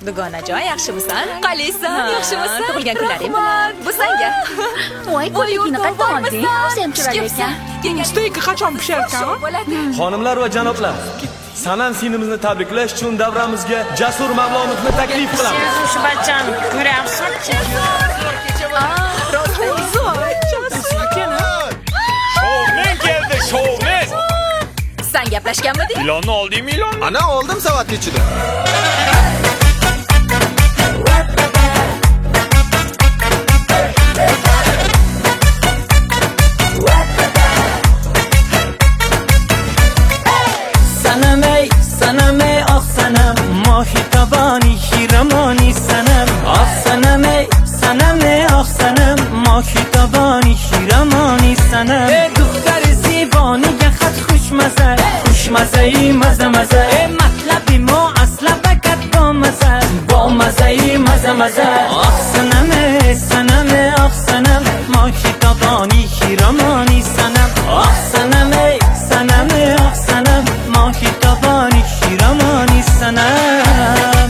Dugonajon, yaxshimisan? Qalaysan? Yaxshimisan? Tug'ilgan kunlaring bilan. Bu senga. Voy, bo'ligini qayerdan olding? O'zim chirar ekan. Steykni qachon pisharkan? Xonimlar va janoblar, sanam sinimizni tabriklash uchun davramizga Jasur Mavlonovni taklif qilamiz. Shu bachani ko'ryapsizmi? Showmen keldi, showmen. Sen gaplashganmiding? Ilonni oldingmi, ilonni? Ana oldim savat ichida. sanam ey ah sanam mohi tabani shiramani sanam ah sanam ey ah sanam mohi tabani shiramani sanam ey دختر زیبانی که خط خوشمزه ای مزه ای مطلبی ما اصلا بکت با مزه ای مزه آخ سنم آخ سنم ماهی تابانی شیرمانی سنم آخ سنم آخ سنم ماهی تابانی شیرمانی سنم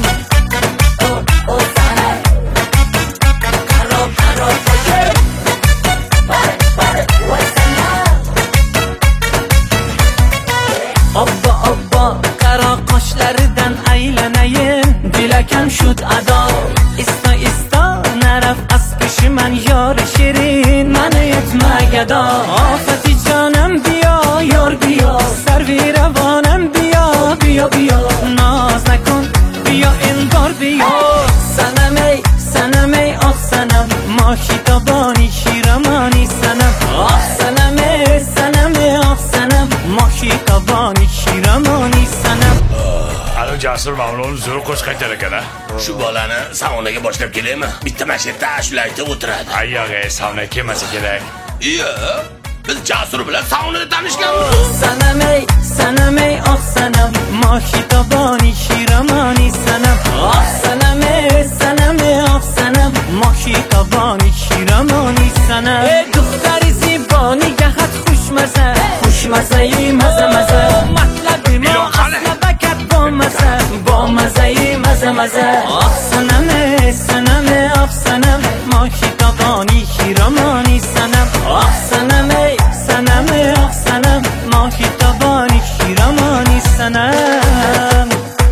Abba qara qoshlardan aylanayim dilakam shud ado ista naraf asqishi man yor shirin mani yetmagado ofati jonam biyo yor biyo sarvi ravanam biyo naz nakun biyo inbar biyo sanam ey ah sanam mohi tabani shiramani sanam ah sanam ah sanam mohi tabani shiramani sanam Alo Jasur Mavlonov zo'r qo'shiq aytar ekan-a. Shu bolani saunaga boshlab kelaymi? Bitta mashina ashlayda o'tiradi. Ayog'i sauna kelmasa kerak. Yo'q. Biz Jasur bilan saunada tanishganmiz. sanam ey ah sanam mohi tabani shiramani sanam ah sanam ah sanam mohi tabani shiramani sanam ey دختر زیبانی که خط خوشمزه ای مزه مطلبی ما اصلا بکت با مزه ای مزه آخ سنم آخ سنم ماهی تابانی شیرمانی سنم آخ سنم آخ سنم ماهی تابانی شیرمانی سنم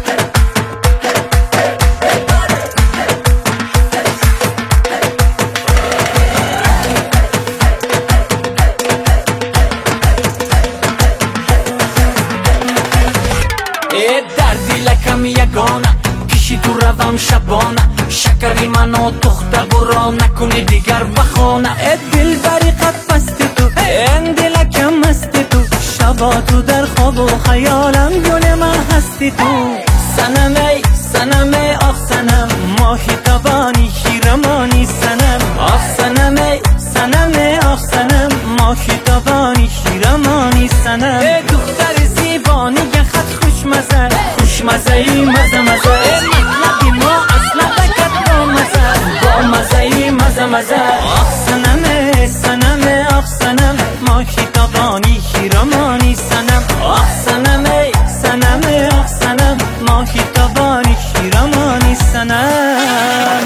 یگانه کشی تو روم شبانه شکری منو دختر برا نکنی دیگر بخانه دل بری قد بستی تو این دلکم مستی تو شبا تو در خواب و خیالم گل من هستی تو سنم آخ سنم ماهی تابانی شیرمانی سنم آخ سنم آخ سنم ماهی تابانی شیرمانی سنم دختر زیبانی که خط خوشمزه ای مزه مطلبی ما اصلا بکت با مزه ای مزه آخ سنم آخ سنم ماهی تابانی شیرمانی سنم آخ سنم آخ سنم ماهی تابانی شیرمانی سنم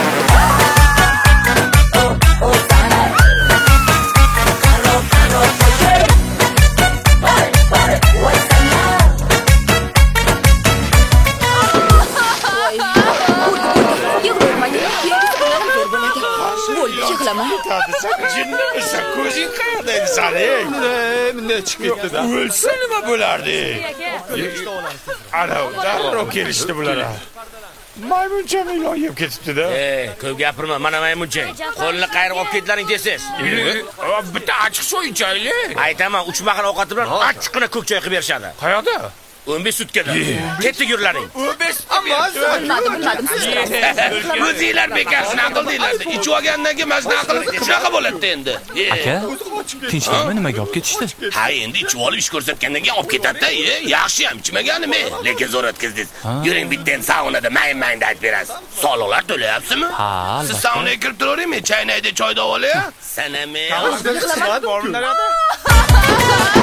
Ko'zing qayerda edi sani? Bunday chiqib ketdi-da. O'lsa nima bo'lardi? Ana, darrov kelishdi bular. Maymuncha milon yeb ketibdi-da. Ko'p gapirma, mana maymunchang. Qo'lni qayirib olib ketlaring tez. Bitta achchiq so'y ichayli. Aytaman, 3 mahal ovqati bilan achchiqqina ko'k choy qilib berishadi. Qayerda? 15 sutkada. Ketdi yurlaring. 15 Bilmadim. O'zinglar bekor shunaqa qildinglar. Ichib olgandan keyin mana shunaqa qilib shunaqa bo'ladi endi. Aka, tinchlikmi nimaga olib ketishdi? Ha, endi ichib olib ish ko'rsatgandan keyin olib ketadi-da. Yaxshi ham ichmaganimi? Lekin zo'r o'tkazdingiz. Yuring bitta saunada mayin-mayin aytib berasiz. Soliqlar to'layapsizmi? Ha, siz saunaga kirib turaveringmi? Chaynayda choy davolayapsiz. Sanami. Bormi narada?